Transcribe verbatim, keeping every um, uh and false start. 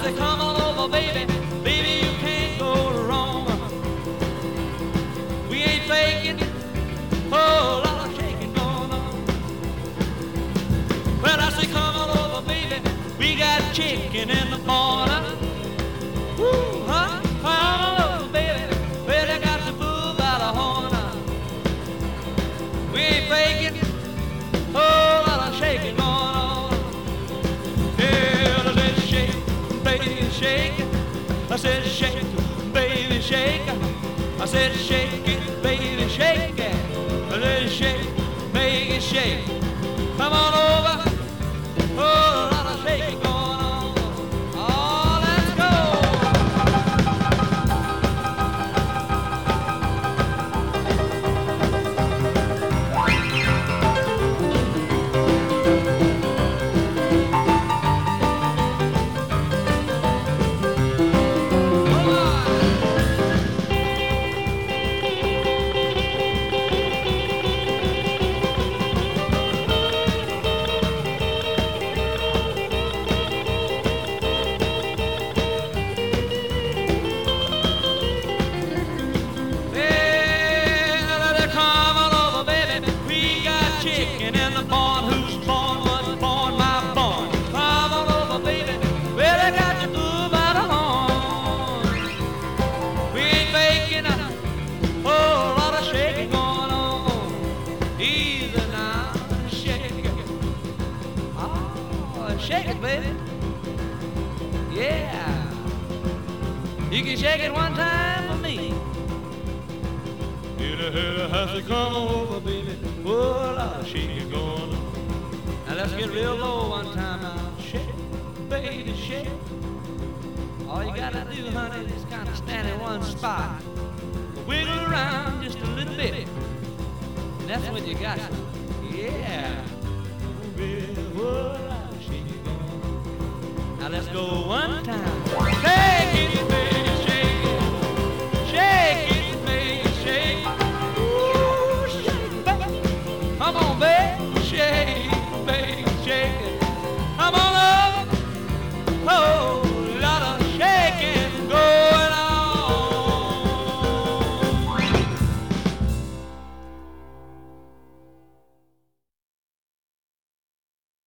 say, come on over, baby. Baby, you can't go wrong. We ain't faking. Oh, lot of shaking going on. Well, I say, come on over, baby. We got chicken in the corner. Woo, huh? Come on over, baby. Well, they got the bull by the horn. We ain't faking. Oh, lot of shaking going on. Yeah, I said, shake, baby, shake. I said, shake, baby, shake. I said, shake it, baby, shake it. I said, shake, make it shake. Come on over. Oh, a lot of shaking going on. Oh, let's go. Chicken in the barn, who's born, was born, my born. Come on over, baby. Well, I got you through by the horn. We ain't making a whole lot of shaking going on. Easy now, shake it. Oh, shake it, baby. Yeah. You can shake it one time for me. Hit a hit a has to come over, baby. Oh, a lot of shaking going on. Now let's get real low one time now. Shake, baby, shake. All you gotta do, honey, is kind of stand in one spot. Wiggle around just a little bit. And that's what you got. Yeah. Oh, baby, oh, a lot of shaking going on. Now let's go one time.